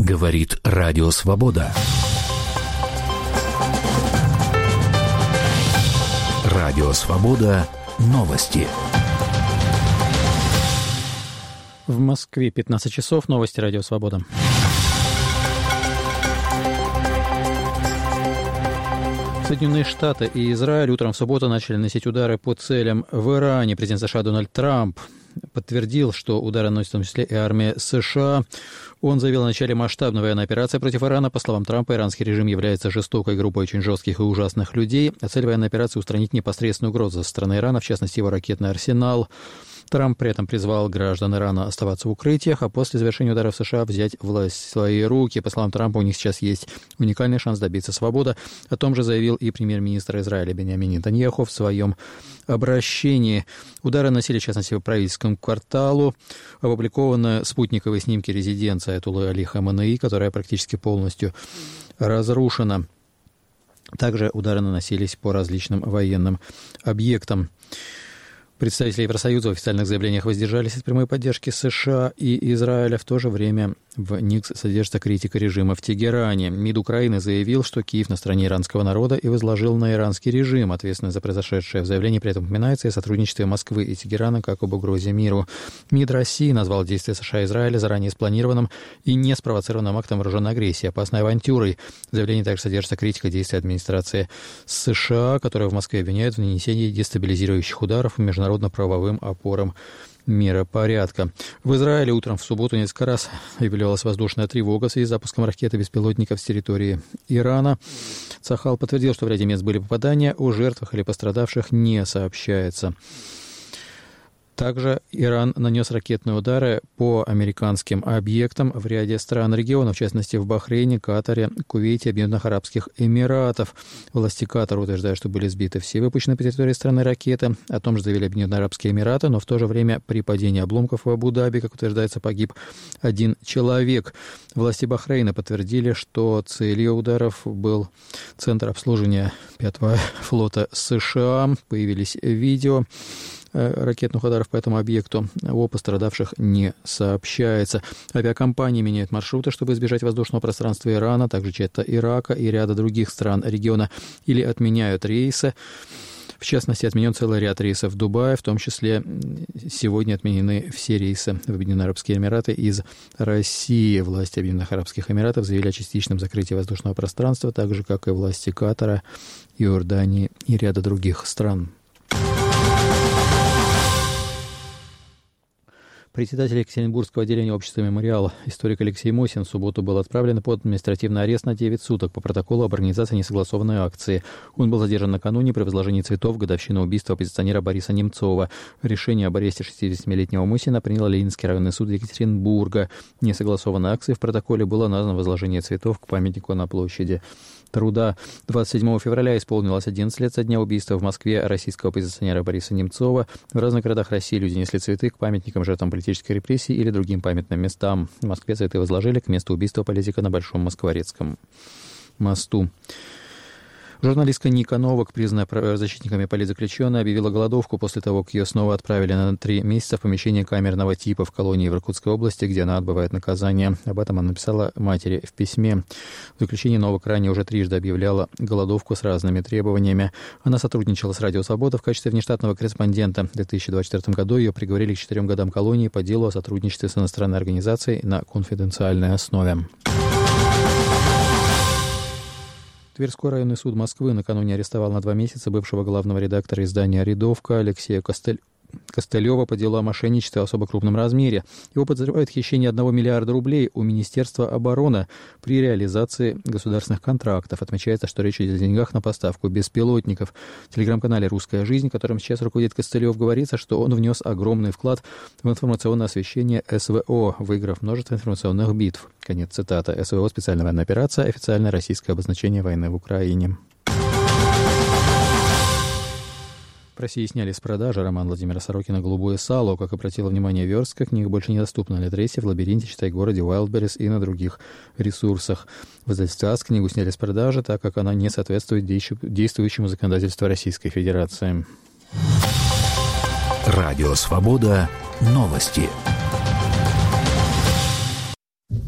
Говорит Радио Свобода. Радио Свобода. Новости. В Москве 15 часов. Новости Радио Свобода. Соединенные Штаты и Израиль утром в субботу начали наносить удары по целям в Иране. Президент США Дональд Трамп подтвердил, что удары наносит в том числе и армия США. Он заявил о начале масштабной военной операции против Ирана. По словам Трампа, иранский режим является жестокой группой очень жестких и ужасных людей. А цель военной операции – устранить непосредственную угрозу со стороны Ирана, в частности, его ракетный арсенал. Трамп при этом призвал граждан Ирана оставаться в укрытиях, а после завершения ударов США взять власть в свои руки. По словам Трампа, у них сейчас есть уникальный шанс добиться свободы. О том же заявил и премьер-министр Израиля Биньямин Нетаньяху в своем обращении. Удары наносили, в частности, по правительскому кварталу. Опубликованы спутниковые снимки резиденции Аятоллы Али Хаменеи, которая практически полностью разрушена. Также удары наносились по различным военным объектам. Представители Евросоюза в официальных заявлениях воздержались от прямой поддержки США и Израиля. В то же время в НИКС содержится критика режима в Тегеране. МИД Украины заявил, что Киев на стороне иранского народа и возложил на иранский режим. Ответственность за произошедшее в заявлении при этом упоминается и сотрудничестве Москвы и Тегерана как об угрозе миру. МИД России назвал действия США и Израиля заранее спланированным и не спровоцированным актом вооруженной агрессии, опасной авантюрой. В заявлении также содержится критика действий администрации США, которая в Москве обвиняет в нанесении дестабилизирующих ударов по международно-правовым опорам миропорядка. В Израиле утром в субботу несколько раз объявлялась воздушная тревога в связи с запуском ракет и беспилотников с территории Ирана. Цахал подтвердил, что в ряде мест были попадания, о жертвах или пострадавших не сообщается. Также Иран нанес ракетные удары по американским объектам в ряде стран региона, в частности в Бахрейне, Катаре, Кувейте, Объединенных Арабских Эмиратов. Власти Катара утверждают, что были сбиты все выпущенные по территории страны ракеты. О том же заявили Объединенные Арабские Эмираты, но в то же время при падении обломков в Абу-Даби, как утверждается, погиб один человек. Власти Бахрейна подтвердили, что целью ударов был центр обслуживания 5-го флота США. Появились видео ракетных ударов по этому объекту. О пострадавших не сообщается. Авиакомпании меняют маршруты, чтобы избежать воздушного пространства Ирана, также часто Ирака и ряда других стран региона, или отменяют рейсы. В частности, отменен целый ряд рейсов в Дубае, в том числе сегодня отменены все рейсы в Объединенные Арабские Эмираты из России. Власти Объединенных Арабских Эмиратов заявили о частичном закрытии воздушного пространства, так же, как и власти Катара, Иордании и ряда других стран. Председатель Екатеринбургского отделения общества «Мемориал» историк Алексей Мосин в субботу был отправлен под административный арест на 9 суток по протоколу об организации несогласованной акции. Он был задержан накануне при возложении цветов в годовщину убийства оппозиционера Бориса Немцова. Решение об аресте 60-летнего Мосина принял Ленинский районный суд Екатеринбурга. Несогласованной акцией в протоколе было названо возложение цветов к памятнику на площади Труда. 27 февраля исполнилось 11 лет со дня убийства в Москве российского оппозиционера Бориса Немцова. В разных городах России люди несли цветы к памятникам жертвам политической репрессии или другим памятным местам. В Москве цветы возложили к месту убийства политика на Большом Москворецком мосту. Журналистка Ника Новак, признанная правозащитниками политзаключенной, объявила голодовку после того, как ее снова отправили на 3 месяца в помещение камерного типа в колонии в Иркутской области, где она отбывает наказание. Об этом она написала матери в письме. В заключении Новак ранее уже трижды объявляла голодовку с разными требованиями. Она сотрудничала с Радио Свобода в качестве внештатного корреспондента. В 2024 году ее приговорили к 4 годам колонии по делу о сотрудничестве с иностранной организацией на конфиденциальной основе. Тверской районный суд Москвы накануне арестовал на 2 месяца бывшего главного редактора издания «Рядовка» Алексея Костылева по делу о мошенничестве в особо крупном размере. Его подозревают в хищении 1 миллиарда рублей у Министерства обороны при реализации государственных контрактов. Отмечается, что речь идет о деньгах на поставку беспилотников. В телеграм-канале «Русская жизнь», которым сейчас руководит Костылев, говорится, что он внес огромный вклад в информационное освещение СВО, выиграв множество информационных битв. Конец цитаты. СВО – специальная военная операция, официальное российское обозначение войны в Украине. В России сняли с продажи роман Владимира Сорокина «Голубое сало». Как обратила внимание верстка, книга больше недоступна на Литресе, в Лабиринте, Читай городе, Wildberries и на других ресурсах. В издательстве АСК книгу сняли с продажи, так как она не соответствует действующему законодательству Российской Федерации. Радио Свобода. Новости.